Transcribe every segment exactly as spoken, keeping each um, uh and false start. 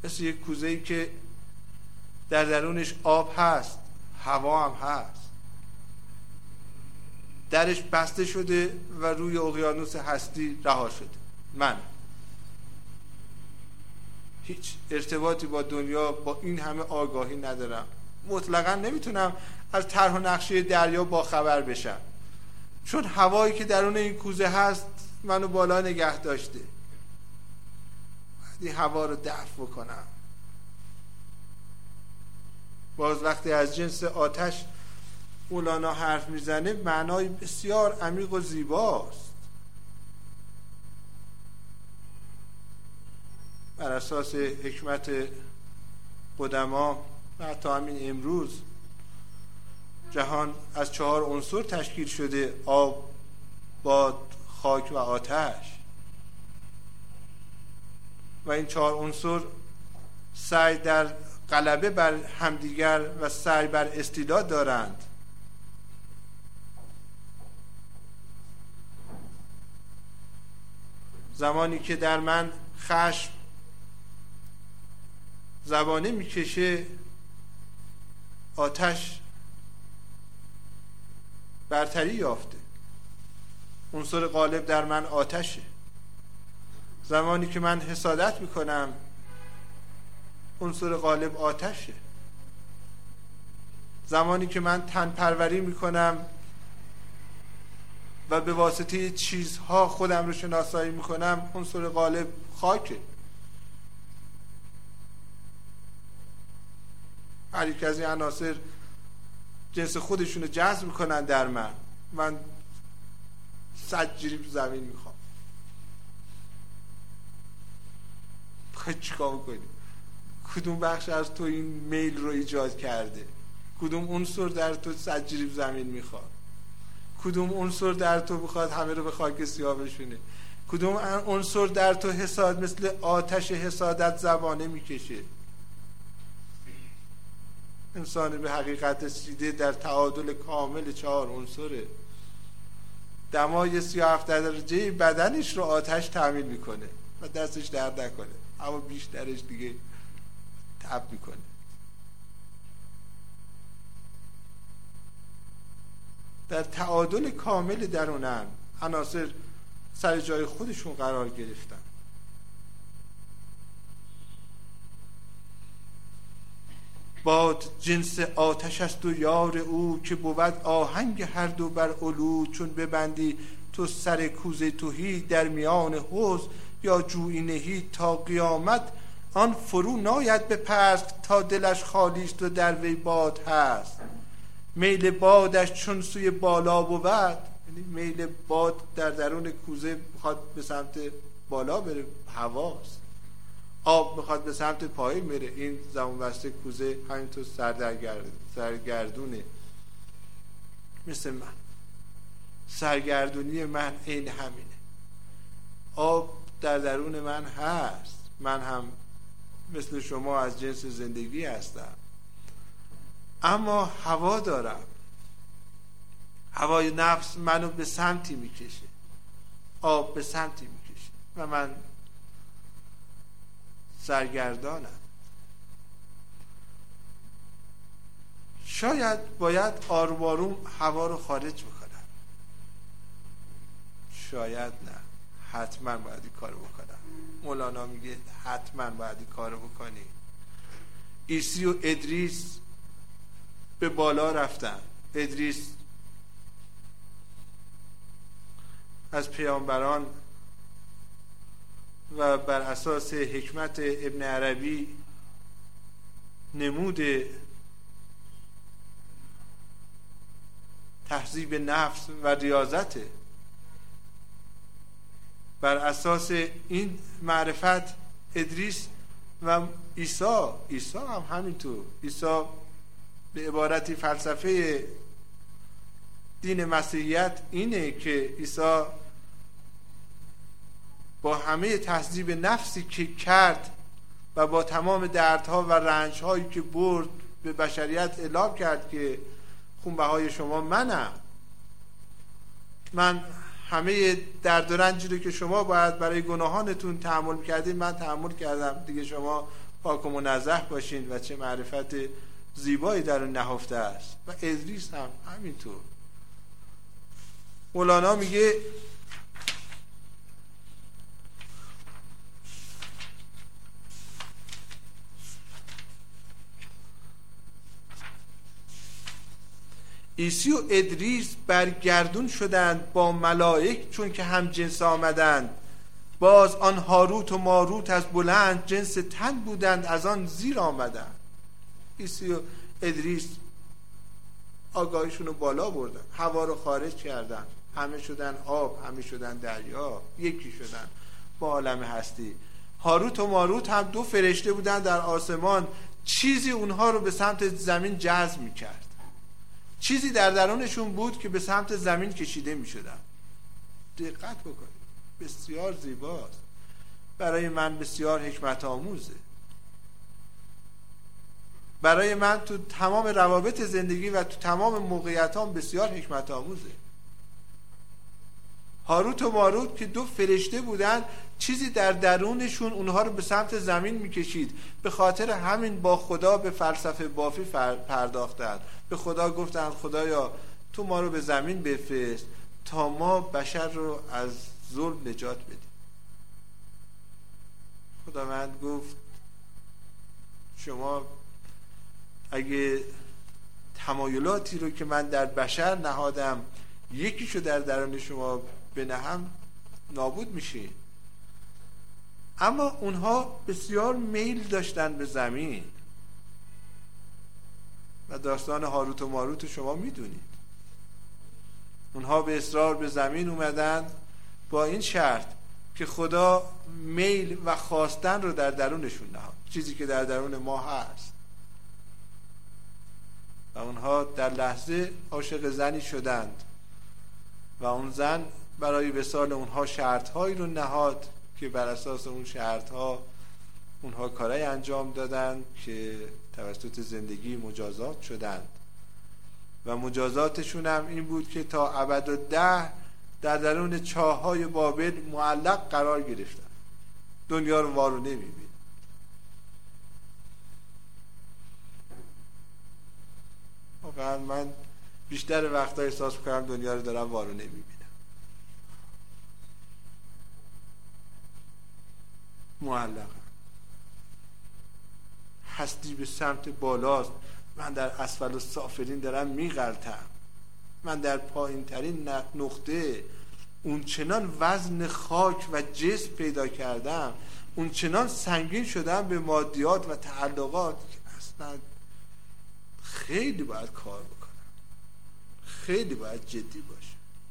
مثل یک کوزه‌ای که در درونش آب هست، هوا هم هست، درش بسته شده و روی اقیانوس هستی رها شده. من هیچ ارتباطی با دنیا با این همه آگاهی ندارم، مطلقا نمیتونم از طرح و نقشه دریا با خبر بشم، چون هوایی که درون این کوزه هست منو بالا نگه داشته. باید این هوا رو دفع بکنم. باز وقتی از جنس آتش مولانا حرف میزنه معنای بسیار عمیق و زیباست. بر اساس حکمت قدما و حتی همین امروز جهان از چهار عنصر تشکیل شده: آب، باد، خاک و آتش. و این چهار عنصر سعی در غلبه بر همدیگر و سعی بر استعداد دارند. زمانی که در من خشم زبانه میکشه، آتش برتری یافته. عنصر غالب در من آتشه. زمانی که من حسادت میکنم، عنصر غالب آتشه. زمانی که من تن پروری میکنم و به واسطه چیزها خودم رو شناسایی میکنم، عنصر غالب خاکه. هر یک از این عناصر جنس خودشون رو جذب میکنن در من. من صد جریب زمین میخوام. خیلی چیکار میکنی؟ کدوم بخش از تو این میل رو ایجاد کرده؟ کدوم عنصر در تو صد جریب زمین میخواد؟ کدوم عنصر در تو بخواد همه رو به خاک سیاه بشونه؟ کدوم عنصر در تو حساد مثل آتش حسادت زبانه میکشه؟ انسان به حقیقت رسیده در تعادل کامل چهار عنصره. دمای سی و هفتاد درجه بدنش رو آتش تعمین میکنه و دستش درد نکنه، اما بیشترش دیگه تب میکنه. در تعادل کامل درونن عناصر سر جای خودشون قرار گرفتن. باد جنس آتش است و یار او، که بود آهنگ هر دو بر علو. چون ببندی تو سر کوزه تهی، در میان حوض یا جوی نهی. تا قیامت آن فرو ناید به پست، تا دلش خالیست و در وی باد هست. میل بادش چون سوی بالا بود، یعنی میل باد در درون کوزه بخواد به سمت بالا بره، هواست. آب میخواد به سمت پایین بره، این زمان بسته کوزه همینطور سرگردونه. مثل من، سرگردونی من عین همینه. آب در درون من هست، من هم مثل شما از جنس زندگی هستم، اما هوا دارم. هوای نفس منو به سمتی میکشه، آب به سمتی میکشه و من سرگردانم. شاید باید آروم آروم هوا رو خارج بکنم، شاید نه، حتما باید این کارو بکنم. مولانا میگه حتما باید این کارو بکنی. عیسی و ادریس به بالا رفتن. ادریس از پیامبران و بر اساس حکمت ابن عربی نمود تهذیب نفس و ریاضته. بر اساس این معرفت ادریس و عیسی عیسی هم همینطور. عیسی به عبارتی فلسفه دین مسیحیت اینه که عیسی با همه تهذیب نفسی که کرد و با تمام دردها و رنجهایی که برد به بشریت اعلام کرد که خونبهای شما منم، من همه درد و رنجی رو که شما باید برای گناهانتون تحمل کردین من تحمل کردم، دیگه شما پاک و منزه باشین و چه معرفت زیبایی در اون نهفته است. و ادریس هم همینطور. مولانا میگه عیسی و ادریس برگردون شدند با ملائک چون که هم جنس آمدند. باز آن هاروت و ماروت از بلند جنس تن بودند از آن زیر آمدند. عیسی و ادریس آگاهیشون رو بالا بردن، هوا رو خارج کردن، همه شدن آب، همه شدن دریا، یکی شدن با عالم هستی. هاروت و ماروت هم دو فرشته بودن در آسمان، چیزی اونها رو به سمت زمین جذب میکرد، چیزی در درونشون بود که به سمت زمین کشیده میشدن. دقت بکنید، بسیار زیباست، برای من بسیار حکمت آموزه، برای من تو تمام روابط زندگی و تو تمام موقعیتام بسیار حکمت آموزه. هاروت و ماروت که دو فرشته بودن، چیزی در درونشون اونها رو به سمت زمین میکشید. به خاطر همین با خدا به فلسفه بافی پرداختند. به خدا گفتند خدایا تو ما رو به زمین بفرست تا ما بشر رو از ظلم نجات بدیم. خداوند گفت شما اگه تمایلاتی رو که من در بشر نهادم یکیشو در درون شما بنهم نابود میشه. اما اونها بسیار میل داشتن به زمین و داستان هاروت و ماروت شما میدونید. اونها به اصرار به زمین اومدن با این شرط که خدا میل و خواستن رو در درونشون نهاد، چیزی که در درون ما هست. و اونها در لحظه عاشق زنی شدند و اون زن برای وصال اونها شرطهایی رو نهاد که بر اساس اون شرطها اونها کارهای انجام دادند که توسط زندگی مجازات شدند و مجازاتشون هم این بود که تا ابد و ده در درون چاه‌های بابل معلق قرار گرفتن، دنیا رو وارو نمی‌بینن. واقعا من بیشتر وقتا احساس می‌کنم دنیا رو دارم وارو نمی‌بینم. معلقم، هستی به سمت بالاست، من در اسفل السافلین دارم میغلطم، من در پایین ترین نقطه اون چنان وزن خاک و جسم پیدا کردم، اون چنان سنگین شدم به مادیات و تعلقات که اصلا خیلی باید کار بکنم، خیلی باید جدی باشم.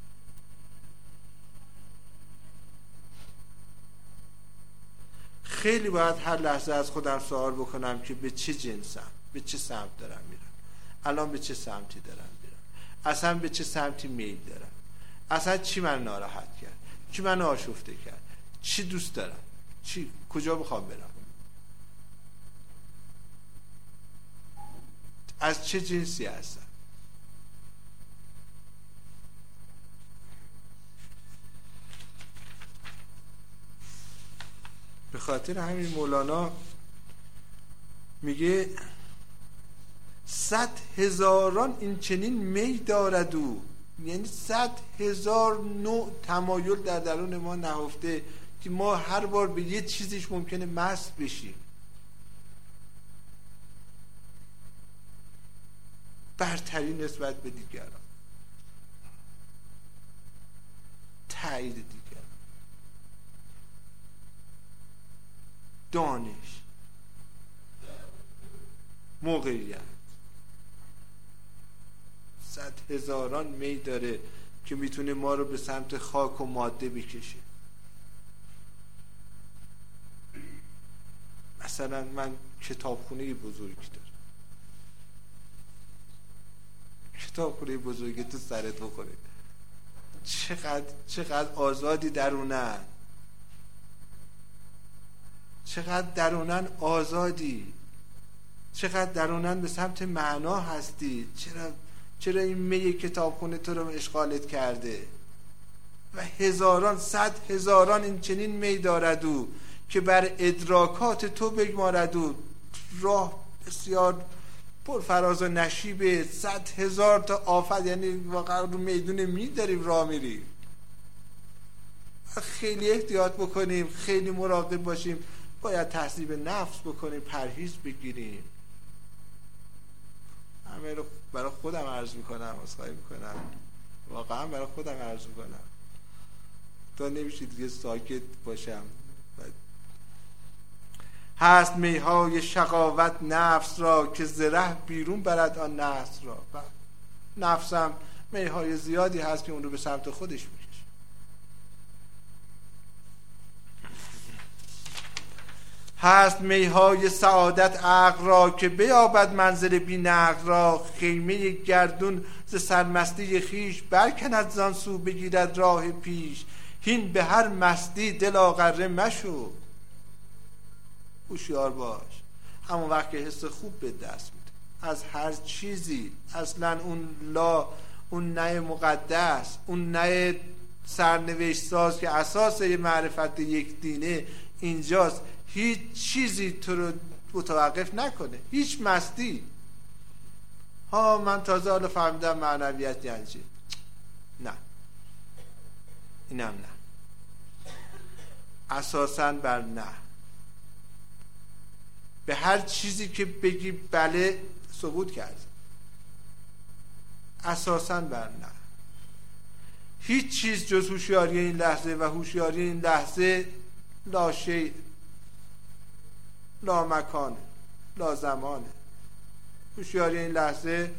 خیلی باید هر لحظه از خودم سوال بکنم که به چه جنسم، به چه سمت دارم میرم، الان به چه سمتی دارم میرم، اصلا به چه سمتی میل دارم، اصلا چی من ناراحت کرد، چی من آشفته کرد، چی دوست دارم، چی کجا بخوام برم، از چه جنسی هستم. به خاطر همین مولانا میگه صد هزاران این چنین می دارد او، یعنی صد هزار نوع تمایل در درون ما نهفته که ما هر بار به یه چیزیش ممکنه مست بشیم. برتری نسبت به دیگران، تایید دیگران، دانش، موقعیت. صد هزاران می داره که میتونه ما رو به سمت خاک و ماده بکشه. مثلا من کتابخونه بزرگی دارم، کتابخونه بزرگی تو سرت بخوره، چقدر چقدر آزادی درونن، چقدر درونن آزادی، چقدر درونن به سمت معنا هستی. چرا چرا این می کتابخونه تو رو اشغالت کرده؟ و هزاران صد هزاران این چنین می دارد او، که بر ادراکات تو بگمارد و راه بسیار پر فراز و نشیبه، صد هزار تا آفت، یعنی واقعا رو میدون می داریم راه میریم. خیلی احتیاط بکنیم، خیلی مراقب باشیم، باید تحصیب نفس بکنیم، پرهیز بگیریم. همه رو برای خودم عرض میکنم، عذرخواهی میکنم، واقعا برای خودم عرض میکنم تا نمیشه دیگه ساکت باشم. هست میهای شقاوت نفس را که زره بیرون برد آن نفس را. نفسم میهای زیادی هست که اون رو به سمت خودش میکشه. هست میهای سعادت عقل را که بیابد منزل بی نقل را. خیمه گردون ز سرمستی خیش برکند زان سو بگیرد راه پیش. هین به هر مستی دل آغره مشو. هوشیار باش همون وقت که حس خوب به دست میده از هر چیزی، اصلا اون لا، اون نه مقدس، اون نه سرنوشت ساز که اساس معرفت یک دینه اینجاست، هیچ چیزی تو رو متوقف نکنه، هیچ مستی. ها من تازه حالا فهمیدم معنویت یعنی چی. نه، اینم نه، اساساً بر نه. به هر چیزی که بگی بله ثبوت کرد، اساساً بر نه. هیچ چیز جز هوشیاری این لحظه و هوشیاری این لحظه لا شیء، لا مکان، لا زمانه. هوشیاری این لحظه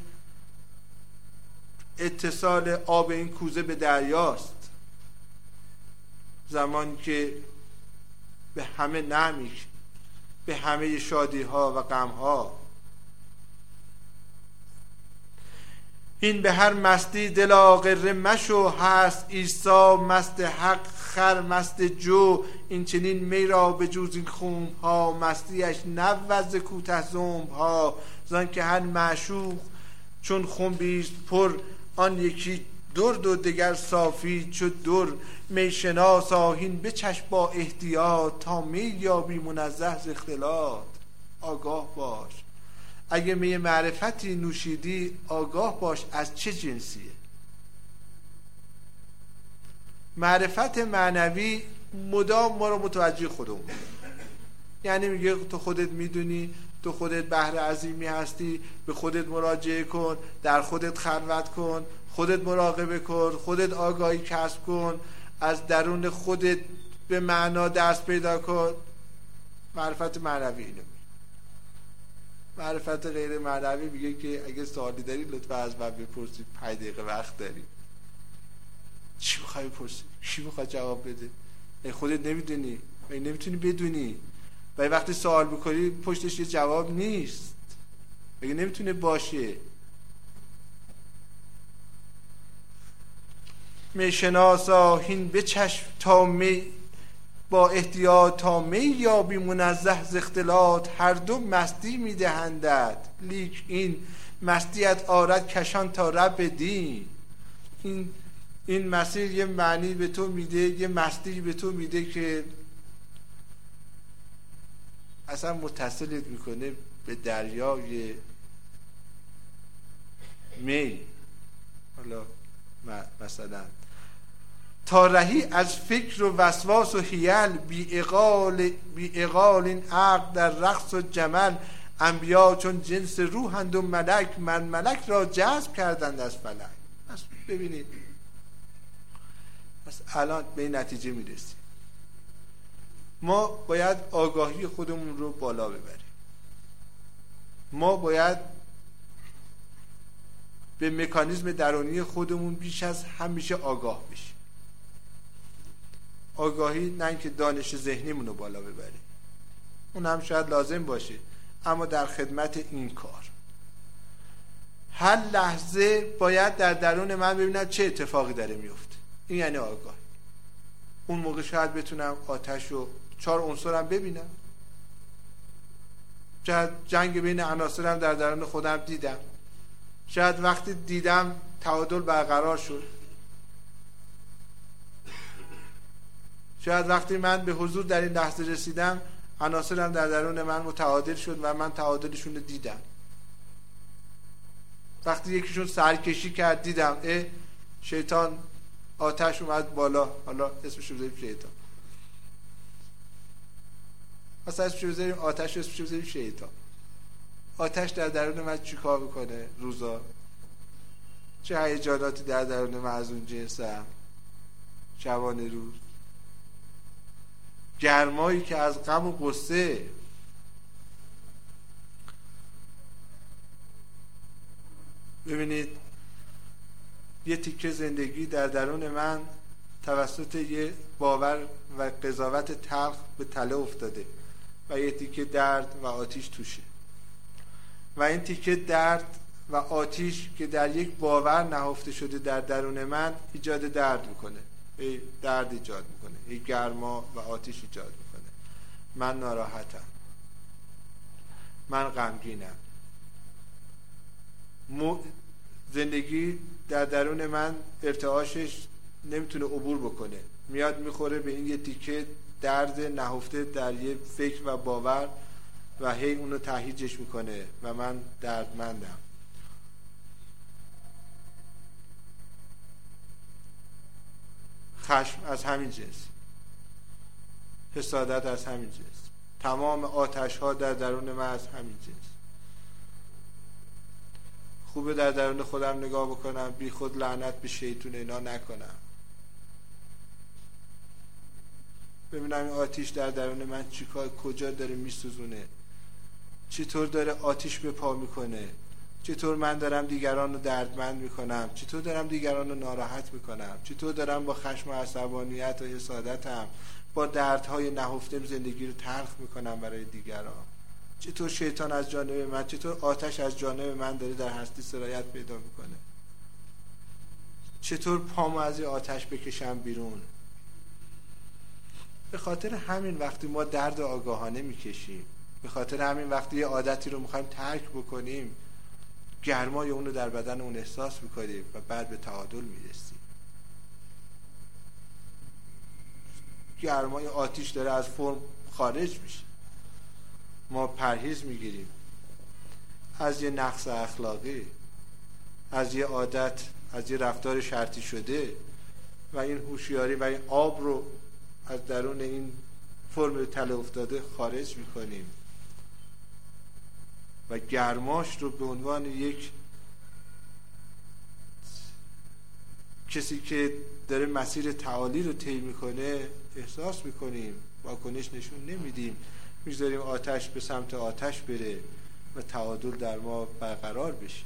اتصال آب این کوزه به دریاست، زمانی که به همه نمی، به همه شادی ها و غم ها. این به هر مستی دل آغره مشو. هست عیسی مست حق، خر مست جو. این چنین می را به جوز این خون ها. مستیش نوز کوته زنب ها. زان که هر معشوق چون خون بیست پر، آن یکی درد و دگر صافی چو در. می شناس آهین بچشم با احتیاط، تا می یابی منزه ز اختلاط. آگاه باش اگه می معرفتی نوشیدی، آگاه باش از چه جنسیه. معرفت معنوی مدام ما رو متوجه خودمون، یعنی میگه تو خودت میدونی، تو خودت بحر عظیمی هستی، به خودت مراجعه کن، در خودت خلوت کن، خودت مراقبه کن، خودت آگاهی کسب کن، از درون خودت به معنا دست پیدا کن. معرفت معنوی اینو. معرفت غیر معنوی میگه که اگه سوالی داری لطفا از من بپرسید، پنج دقیقه وقت داری. چی میخوای بپرسی؟ چی میخوای جواب بده؟ ای خودت نمیدونی، ای نمیتونی بدونی. و وقتی سوال بکنی پشتش یه جواب نیست، اگه نمیتونه باشه. می شناسا هین بچشم تا می با احتیاط، تا می یابی منزه ز اختلاط. هر دو مستی میدهندت، لیک این مستیت آرد کشان تا رب دین. این این مسیر یه معنی به تو میده، یه مستی به تو میده که اصلا متصلت میکنه به دریای می. حالا مثلا تا رهی از فکر و وسواس و حیل، بی اقال بی اقال این عقل در رقص و جمل. انبیا چون جنس روحند و ملک، من ملک را جذب کردند از فلک. پس ببینید، پس الان به این نتیجه میرسیم ما باید آگاهی خودمون رو بالا ببریم. ما باید به مکانیزم درونی خودمون بیش از همیشه آگاه بشیم. آگاهی نه اینکه دانش ذهنیمون رو بالا ببریم، اون هم شاید لازم باشه، اما در خدمت این کار هر لحظه باید در درون من ببینم چه اتفاقی داره میفته. این یعنی آگاه. اون موقع شاید بتونم آتش و چهار عنصرم ببینم، شاید جنگ بین عناصرم در درون خودم دیدم، شاید وقتی دیدم تعادل برقرار شد. شاید وقتی من به حضور در این لحظه رسیدم عناصرم در درون من متعادل شد و من تعادلشون رو دیدم. وقتی یکیشون سرکشی کرد دیدم اه شیطان آتش اومد بالا، حالا اسمش رو بذاریم شیطان، اصلا اسمش رو بذاریم آتش، اسمش رو بذاریم شیطان. آتش در درون من چی کار میکنه روزا؟ چه هیجاناتی در درون من از اون جنسه؟ شبانه روز گرمایی که از غم و غصه. ببینید یه تیکه زندگی در درون من توسط یه باور و قضاوت تلخ به تله افتاده و یه تیکه درد و آتیش توشه و این تیکه درد و آتیش که در یک باور نهفته شده در درون من ایجاد درد میکنه، ای درد ایجاد میکنه، ای گرما و آتیش ایجاد میکنه. من ناراحتم، من غمگینم. مو زندگی در درون من ارتعاشش نمیتونه عبور بکنه، میاد میخوره به این یه تیکه درد نهفته در یه فکر و باور و هی اونو تهییجش میکنه و من دردمندم. خشم از همین جنس، حسادت از همین جنس، تمام آتش ها در درون من از همین جنس. خوبه در درون خودم نگاه بکنم، بی خود لعنت به شیطون اینا نکنم، ببینم این آتیش در درون من چیکار کجا داره میسوزونه، چطور داره آتیش به پا میکنه، چطور من دارم دیگران رو دردمند میکنم، چطور دارم دیگران رو ناراحت میکنم، چطور دارم با خشم و عصبانیت و حسادتم با دردهای نهفتم زندگی رو تلخ میکنم برای دیگران، چطور شیطان از جانب من، چطور آتش از جانب من داره در هستی سرایت پیدا میکنه، چطور پامو از این آتش بکشم بیرون. به خاطر همین وقتی ما درد آگاهانه میکشیم، به خاطر همین وقتی یه عادتی رو میخوایم ترک بکنیم گرمای اون رو در بدن اون احساس میکنیم و بعد به تعادل میرسیم. گرمای آتیش داره از فرم خارج میشه، ما پرهیز میگیریم از یه نقص اخلاقی، از یه عادت، از یه رفتار شرطی شده و این هوشیاری و این آب رو از درون این فرم تله افتاده خارج میکنیم و گرماش رو به عنوان یک کسی که داره مسیر تعالی رو طی میکنه احساس میکنیم، واکنش نشون نمیدیم، میذاریم آتش به سمت آتش بره و تعادل در ما برقرار بشه.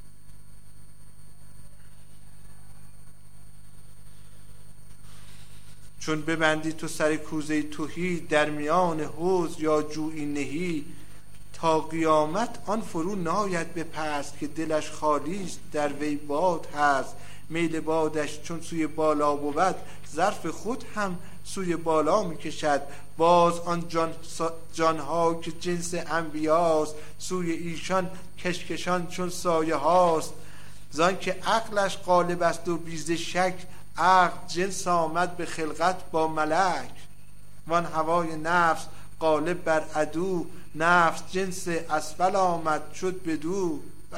چون ببندی تو سر کوزه تهی در میان حوض یا جویی نهی، تا قیامت آن فرو ناید به پست که دلش خالیست در وی باد هست. میل بادش چون سوی بالا بود ظرف خود هم سوی بالا میکشد. باز آن جان جانها که جنس انبیاست سوی ایشان کشکشان چون سایه هاست. زان که عقلش غالب است و بیز شک عقل جنس آمد به خلقت با ملک. وان هوای نفس غالب بر عدو نفس جنس اسفل آمد شد بدو. به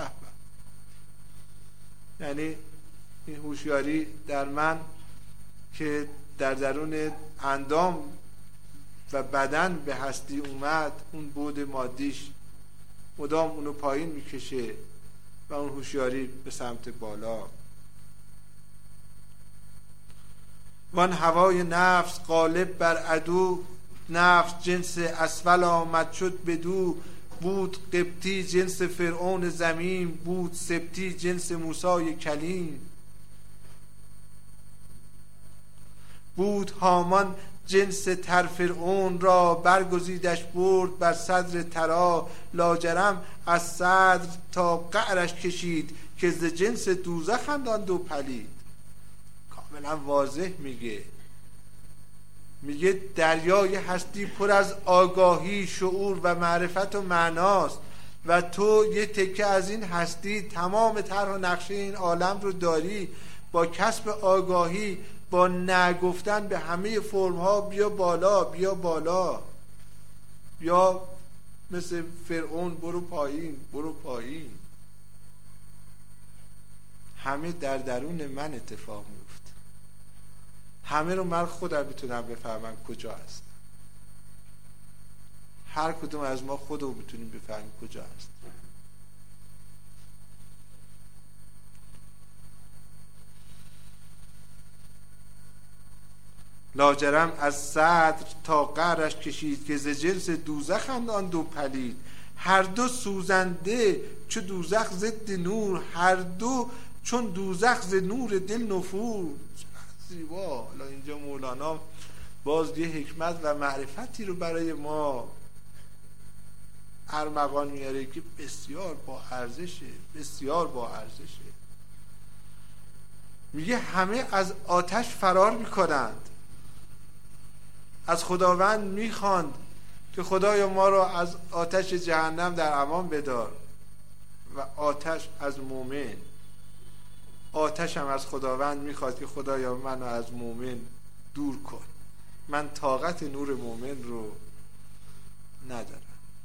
به. یعنی این هوشیاری در من که در درون اندام و بدن به هستی اومد، اون بود مادیش مدام اونو پایین میکشه و اون هوشیاری به سمت بالا. وان هوای نفس غالب بر عدو نفس جنس اسفل آمد شد بدو. بود قبطی جنس فرعون زمین بود سبتی جنس موسی کلیم. بود هامان جنس تر فرعون را برگزیدش برد بر صدر ترا. لاجرم از صدر تا قعرش کشید که ز جنس دوزخ خنداند و پلید. کاملا واضح میگه میگه دریای هستی پر از آگاهی شعور و معرفت و معناست و تو یه تکه از این هستی تمام طرح و نقشه این عالم رو داری. با کسب آگاهی با نگفتن به همه فرم ها بیا بالا بیا بالا، یا مثل فرعون برو پایین برو پایین. همه در درون من اتفاق میفته. همه رو من خودم میتونم بفهمم کجا هست. هر کدوم از ما خود رو میتونیم بفهمیم کجا هست. لاجرم از صدر تا قعرش کشید که ز جنس دوزخند آن دو پلید. هر دو سوزنده چو دوزخ ضد نور، هر دو چون دوزخ ز نور دل نفور. زیبا. حالا اینجا مولانا باز یه حکمت و معرفتی رو برای ما ارمغان میاره که بسیار با ارزشه، بسیار با ارزشه. میگه همه از آتش فرار میکنند، از خداوند میخواند که خدایا ما را از آتش جهنم در امان بدار. و آتش از مومن، آتش هم از خداوند میخواد که خدایا منو از مومن دور کن، من طاقت نور مومن رو ندارم.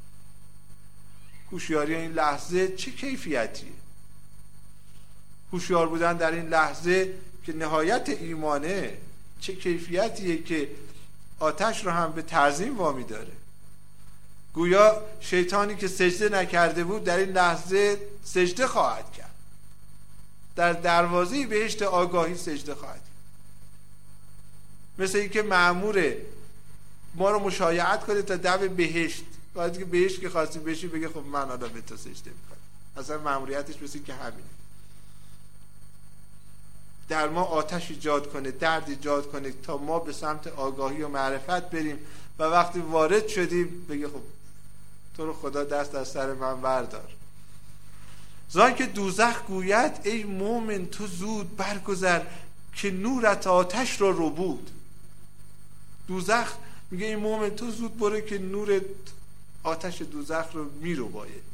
هوشیاری این لحظه چه کیفیتیه؟ هوشیار بودن در این لحظه که نهایت ایمانه، چه کیفیتیه که آتش رو هم به تعظیم وامی داره. گویا شیطانی که سجده نکرده بود در این لحظه سجده خواهد کرد، در دروازه بهشت آگاهی سجده خواهد کرد. مثل این که مأموره ما رو مشایعت کنه تا دم بهشت، باید که بهشت که خواستی بشی بگه خب من آدم به تو سجده میکنم. اصلا مأموریتش مثل این که همینه، در ما آتش ایجاد کنه، درد ایجاد کنه تا ما به سمت آگاهی و معرفت بریم و وقتی وارد شدیم بگه خب تو رو خدا دست از سر من بردار. زان که دوزخ گوید ای مومن تو زود برگذر که نورت آتش را رو بود. دوزخ میگه ای مومن تو زود برو که نور آتش دوزخ رو میرو باید.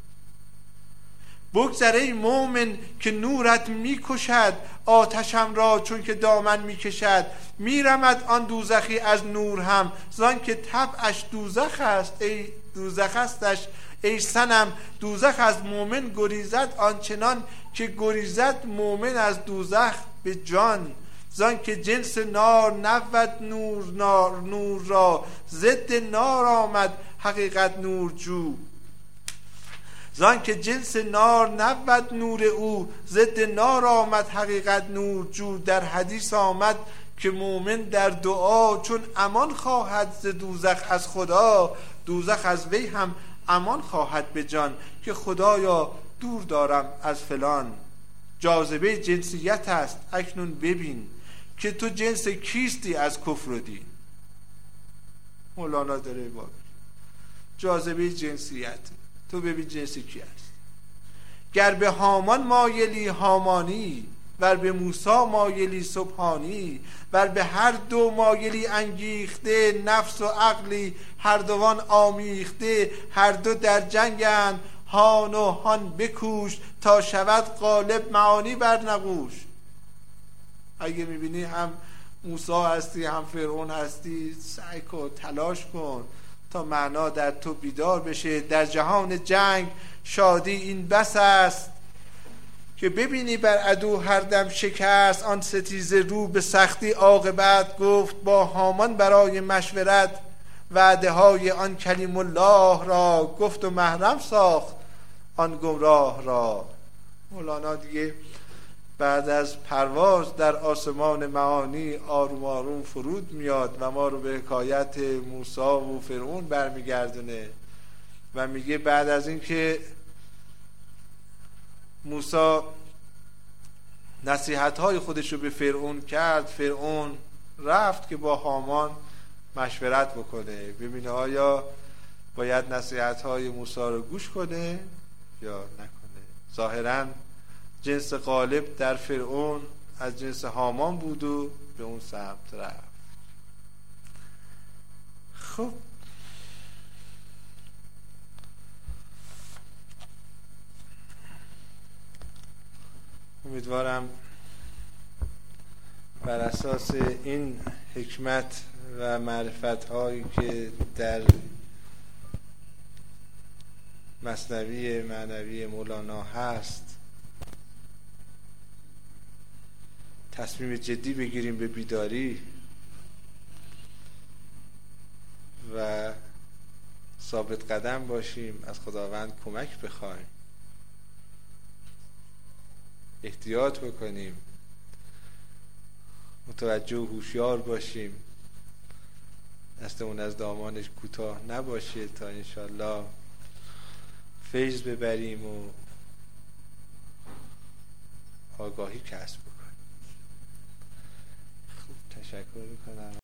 بگذره ای مومن که نورت میکشد آتشم را چون که دامن میکشد. میرمد آن دوزخی از نور هم زان که طبعش دوزخ است ای دوزخ استش ای صنم. دوزخ از مومن گریزد آنچنان که گریزد مومن از دوزخ به جان. زان که جنس نار نبود نور نار نور را ضد نار آمد حقیقت نور جو. زان که جنس نار نبود نور او ضد نار آمد حقیقت نور جو. در حدیث آمد که مومن در دعا چون امان خواهد ز دوزخ از خدا دوزخ از وی هم امان خواهد به جان. که خدایا دور دارم از فلان جاذبه جنسیت است اکنون ببین که تو جنس کیستی از کفر و دین. مولانا داره با جاذبه جنسیت، تو ببین جنس کی است. گر به هامان مایلی هامانی ور به موسی مایلی سبحانی ور به هر دو مایلی انگیخته نفس و عقلی هر دوان آمیخته. هر دو در جنگند هان و هان بکوش تا شود غالب معانی بر نقوش. اگه میبینی هم موسی هستی هم فرعون هستی سعی کن تلاش کن تا معنا در تو بیدار بشه. در جهان جنگ شادی این بس است که ببینی بر عدو هر دم شکست. آن ستیزه رو به سختی عاقبت گفت با هامان برای مشورت وعده های آن کلیم الله را گفت و محرم ساخت آن گمراه را. مولانا دیگه بعد از پرواز در آسمان معانی آروم آروم فرود میاد و ما رو به حکایت موسی و فرعون برمیگردونه و میگه بعد از این که موسی نصیحت‌های خودش رو به فرعون کرد، فرعون رفت که با هامان مشورت بکنه ببینه آیا باید نصیحت‌های موسی رو گوش کنه یا نکنه. ظاهراً جنس غالب در فرعون از جنس هامان بود و به اون سمت رفت. خب امیدوارم بر اساس این حکمت و معرفت هایی که در مثنوی معنوی مولانا هست تصمیم جدی بگیریم به بیداری و ثابت قدم باشیم، از خداوند کمک بخوایم، احتیاط بکنیم، متوجه و هوشیار باشیم، دستمون از دامانش کوتاه نباشه تا انشالله فیض ببریم و آگاهی کسب بکنیم. خوب تشکر میکنم.